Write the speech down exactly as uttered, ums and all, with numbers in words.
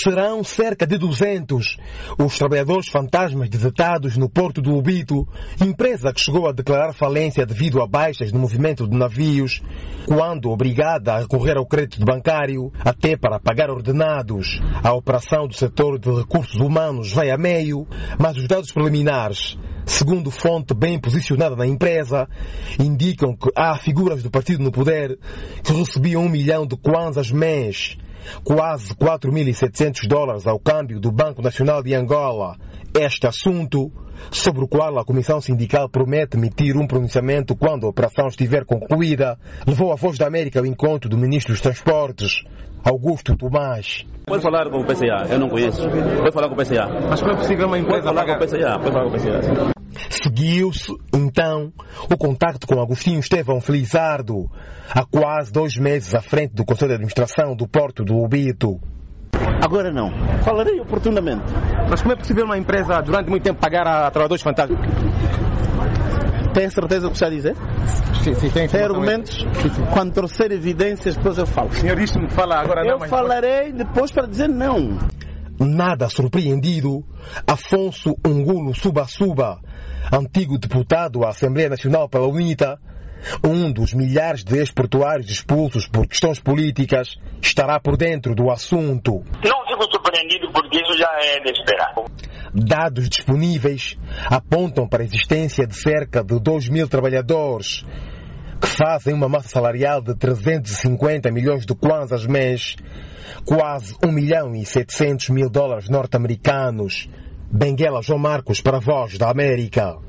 Serão cerca de duzentos os trabalhadores fantasmas desatados no porto do Lobito, empresa que chegou a declarar falência devido a baixas no movimento de navios, quando obrigada a recorrer ao crédito bancário até para pagar ordenados. A operação do setor de recursos humanos vai a meio, mas os dados preliminares, segundo fonte bem posicionada na empresa, indicam que há figuras do partido no poder que recebiam um milhão de kwanzas mês, quase quatro mil e setecentos dólares ao câmbio do Banco Nacional de Angola. Este assunto, sobre o qual a Comissão Sindical promete emitir um pronunciamento quando a operação estiver concluída, levou a Voz da América ao encontro do Ministro dos Transportes, Augusto Tomás. Pode falar com o P C A, eu não conheço. Pode falar com o P C A. Mas como é possível uma empresa... Pode falar com o P C A, pode falar com o P C A. Seguiu-se, então, o contacto com Agostinho Estevão Felizardo, há quase dois meses à frente do Conselho de Administração do Porto do Lobito. Agora não. Falarei oportunamente. Mas como é possível uma empresa, durante muito tempo, pagar a trabalhadores fantasmas? Tem certeza do que está a dizer? Sim, sim, tem, tem argumentos? Sim, sim. Quando trouxer evidências, depois eu falo. O senhor disse-me que fala agora não, Eu mas... falarei depois para dizer não. Nada surpreendido, Afonso Ungulo Suba-Suba, antigo deputado à Assembleia Nacional pela UNITA, um dos milhares de ex-portuários expulsos por questões políticas, estará por dentro do assunto. Não fico surpreendido porque isso já é de esperar. Dados disponíveis apontam para a existência de cerca de dois mil trabalhadores que fazem uma massa salarial de trezentos e cinquenta milhões de kwanzas mês, quase um milhão e setecentos mil dólares norte-americanos. Benguela João Marcos para a Voz da América.